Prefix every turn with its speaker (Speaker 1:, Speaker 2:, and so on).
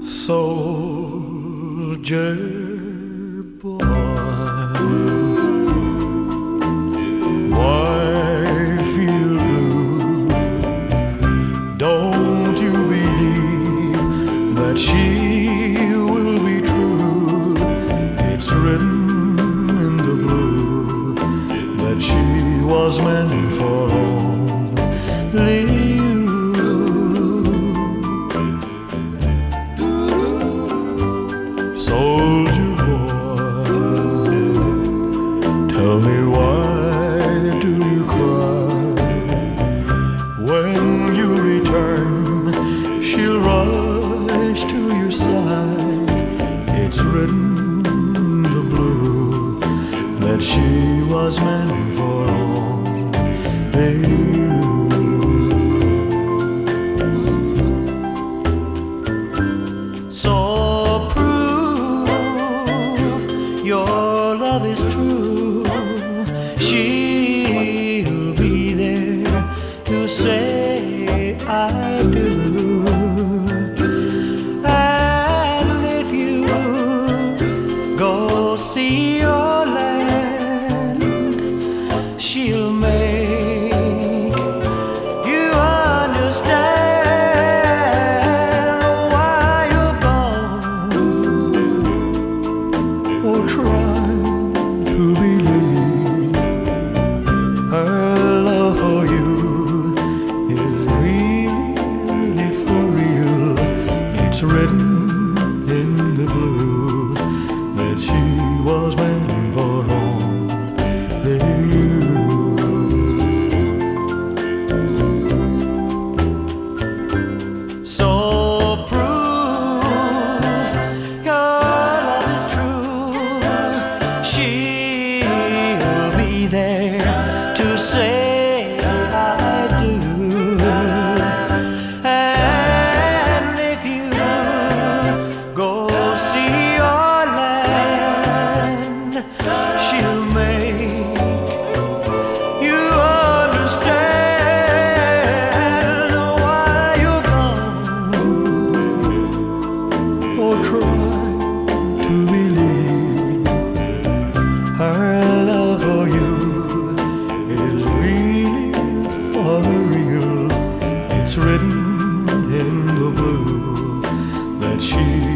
Speaker 1: soldier boy, why feel blue? Don't you believe that she will be true? It's written in the blue that she was meant for only you. Soldier boy, tell me why do you cry? When you return, she'll rush to your side. It's written in the blue that she was meant for only you. Your love is true. She'll be there to say I do. And if you go see your land, she'll make you understand why you're gone. Oh, try to believe her love for you is really for real. It's written in the blue that she was meant for only you. So prove your love is true. She'll be there to say I do. And if you go see your land, she'll make you understand why you're gone. Oh, try to believe her love for you is really for real. It's written in the blue that she